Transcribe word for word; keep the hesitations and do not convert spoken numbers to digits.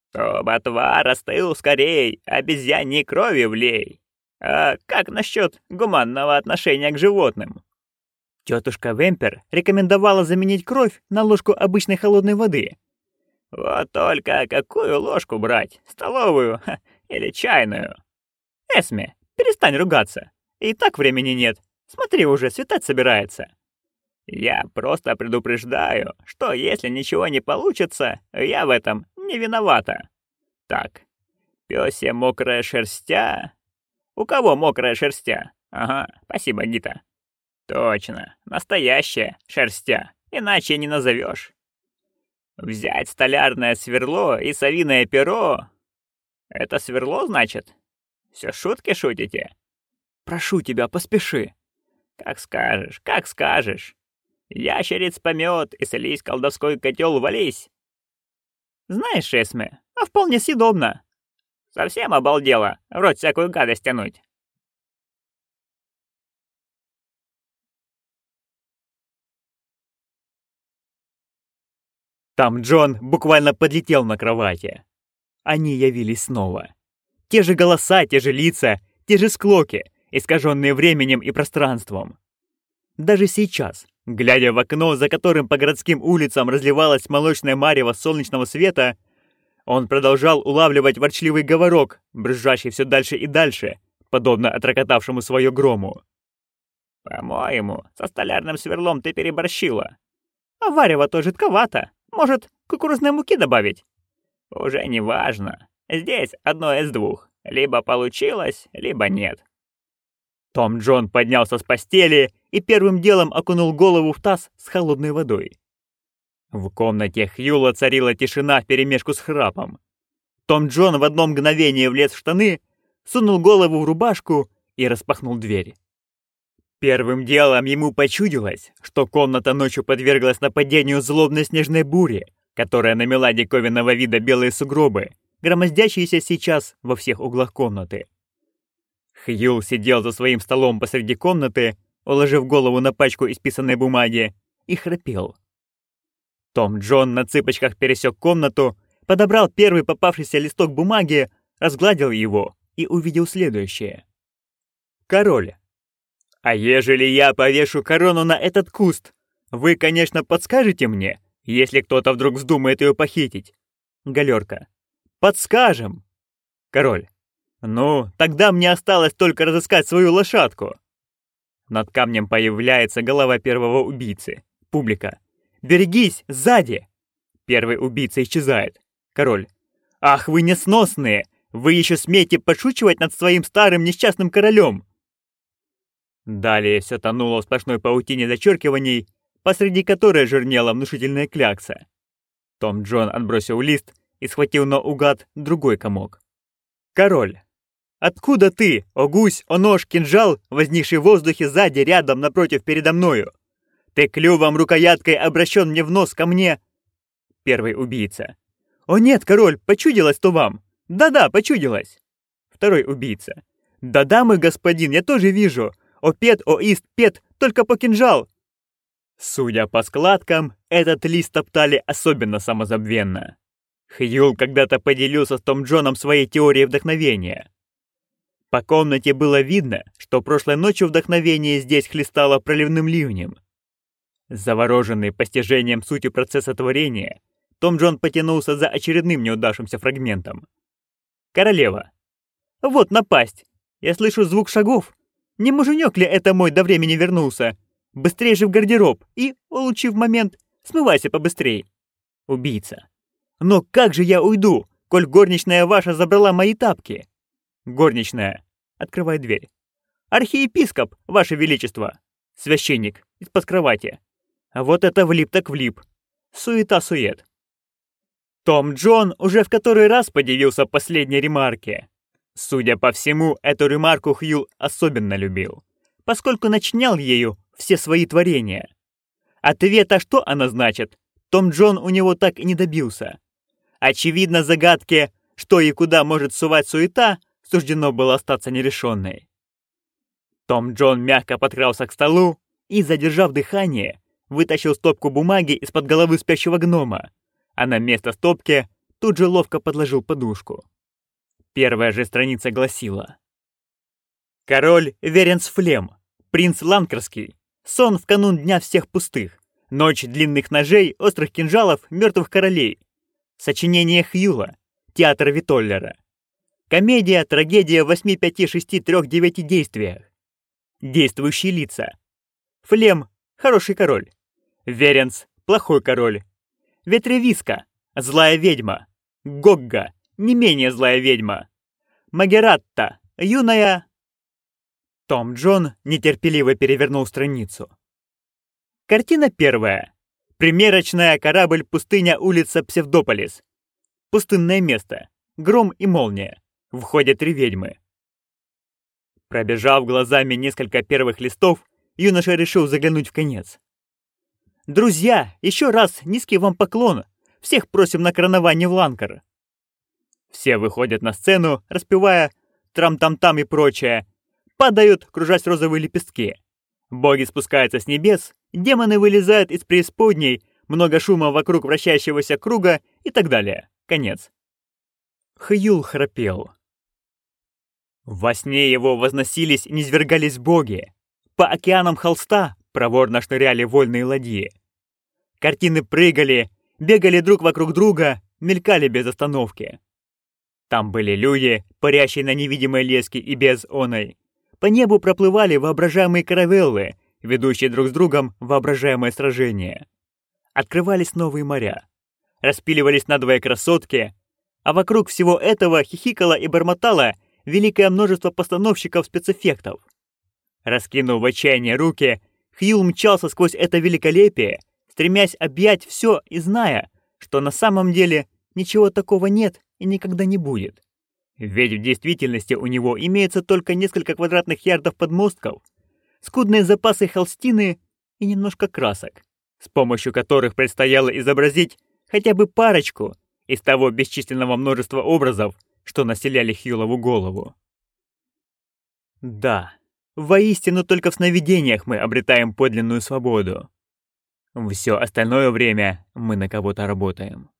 Чтоб отвар остыл скорей, обезьяньей крови влей. А как насчет гуманного отношения к животным? Тетушка Вемпер рекомендовала заменить кровь на ложку обычной холодной воды. Вот только какую ложку брать? Столовую ха, или чайную? Эсме, перестань ругаться. И так времени нет. Смотри, уже светать собирается. Я просто предупреждаю, что если ничего не получится, я в этом не виновата. Так, пёсья мокрая шерстя. У кого мокрая шерстя? Ага, спасибо, Гита. Точно, настоящая шерстя, иначе не назовешь. Взять столярное сверло и совиное перо. Это сверло, значит? Все шутки шутите? Прошу тебя, поспеши. Как скажешь, как скажешь. Ящериц помет и слизь колдовской котел вались. Знаешь, Эсме, а вполне съедобно. Совсем обалдела, в рот всякую гадость тянуть. Там Джон буквально подлетел на кровати. Они явились снова. Те же голоса, те же лица, те же склоки, искаженные временем и пространством. Даже сейчас, глядя в окно, за которым по городским улицам разливалась молочная марево солнечного света, он продолжал улавливать ворчливый говорок, брызжащий все дальше и дальше, подобно отрокотавшему свое грому. «По-моему, со столярным сверлом ты переборщила. А варево-то жидковато. Может, кукурузной муки добавить?» «Уже не важно. Здесь одно из двух. Либо получилось, либо нет». Том Джон поднялся с постели и первым делом окунул голову в таз с холодной водой. В комнате Хьюла царила тишина вперемешку с храпом. Том Джон в одно мгновение влез в штаны, сунул голову в рубашку и распахнул дверь. Первым делом ему почудилось, что комната ночью подверглась нападению злобной снежной бури, которая намела диковинного вида белые сугробы, громоздящиеся сейчас во всех углах комнаты. Хьюл сидел за своим столом посреди комнаты, уложив голову на пачку исписанной бумаги, и храпел. Том Джон на цыпочках пересек комнату, подобрал первый попавшийся листок бумаги, разгладил его и увидел следующее. «Король. А ежели я повешу корону на этот куст, вы, конечно, подскажете мне, если кто-то вдруг вздумает ее похитить?» Галерка. «Подскажем!» Король. «Ну, тогда мне осталось только разыскать свою лошадку». Над камнем появляется голова первого убийцы. Публика. «Берегись, сзади!» Первый убийца исчезает. Король. «Ах, вы несносные! Вы еще смеете подшучивать над своим старым несчастным королем!» Далее все тонуло в сплошной паутине зачеркиваний, посреди которой жирнела внушительная клякса. Том Джон отбросил лист и схватил наугад другой комок. Король. «Откуда ты, о гусь, о нож, кинжал, возникший в воздухе сзади, рядом, напротив, передо мною? Ты клювом рукояткой обращен мне в нос ко мне!» Первый убийца. «О нет, король, почудилось то вам! Да-да, почудилось!» Второй убийца. «Да-да, мой господин, я тоже вижу! О пет, о ист, пет, только по кинжал!» Судя по складкам, этот лист топтали особенно самозабвенно. Хьюл когда-то поделился с Том Джоном своей теорией вдохновения. По комнате было видно, что прошлой ночью вдохновение здесь хлестало проливным ливнем. Завороженный постижением сути процесса творения, Том Джон потянулся за очередным неудавшимся фрагментом. Королева. «Вот напасть! Я слышу звук шагов. Не муженек ли это мой до времени вернулся? Быстрее же в гардероб и, улучив момент, смывайся побыстрей». Убийца. «Но как же я уйду, коль горничная ваша забрала мои тапки?» Горничная. Открывает дверь. «Архиепископ, ваше величество!» Священник. Из-под кровати. А вот это влип так влип. Суета-сует. Том Джон уже в который раз подивился последней ремарке. Судя по всему, эту ремарку Хьюл особенно любил, поскольку начинял ею все свои творения. Ответа, что она значит, Том Джон у него так и не добился. Очевидно, загадке, что и куда может сувать суета, суждено было остаться нерешенной. Том Джон мягко подкрался к столу и, задержав дыхание, вытащил стопку бумаги из-под головы спящего гнома, а на место стопки тут же ловко подложил подушку. Первая же страница гласила: «Король Веренс Флем, принц Ланкерский, сон в канун Дня всех пустых, ночь длинных ножей, острых кинжалов, мертвых королей. Сочинение Хьюла, театр Витоллера. Комедия, трагедия в восьми, пяти, шести, трех, девяти действиях. Действующие лица. Флем – хороший король. Веренс – плохой король. Ветревиска – злая ведьма. Гогга – не менее злая ведьма. Магератта – юная...» Том Джон нетерпеливо перевернул страницу. Картина первая. Примерочная, корабль, пустыня, улица Псевдополис. Пустынное место. Гром и молния. Входят три ведьмы. Пробежав глазами несколько первых листов, юноша решил заглянуть в конец. «Друзья, еще раз низкий вам поклон. Всех просим на коронование в Ланкар». Все выходят на сцену, распевая «трам-там-там» и прочее. Падают, кружась розовые лепестки. Боги спускаются с небес, демоны вылезают из преисподней, много шума вокруг вращающегося круга и так далее. Конец. Хьюл храпел. Во сне его возносились и низвергались боги. По океанам холста проворно шныряли вольные ладьи. Картины прыгали, бегали друг вокруг друга, мелькали без остановки. Там были люди, парящие на невидимой леске и без оной. По небу проплывали воображаемые каравеллы, ведущие друг с другом воображаемое сражение. Открывались новые моря. Распиливались надвое красотки, а вокруг всего этого хихикало и бормотало великое множество постановщиков спецэффектов. Раскинув в отчаянии руки, Хьюл мчался сквозь это великолепие, стремясь объять все и зная, что на самом деле ничего такого нет и никогда не будет. Ведь в действительности у него имеется только несколько квадратных ярдов подмостков, скудные запасы холстины и немножко красок, с помощью которых предстояло изобразить хотя бы парочку из того бесчисленного множества образов, что населяли Хьюлову голову. Да, воистину только в сновидениях мы обретаем подлинную свободу. Все остальное время мы на кого-то работаем.